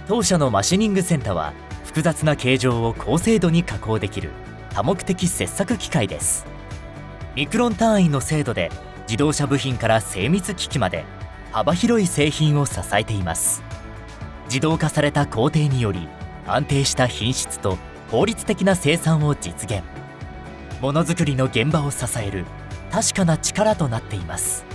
当社のマシニングセンタは複雑な形状を高精度に加工できる多目的切削機械です。ミクロン単位の精度で自動車部品から精密機器まで幅広い製品を支えています。自動化された工程により安定した品質と効率的な生産を実現。ものづくりの現場を支える確かな力となっています。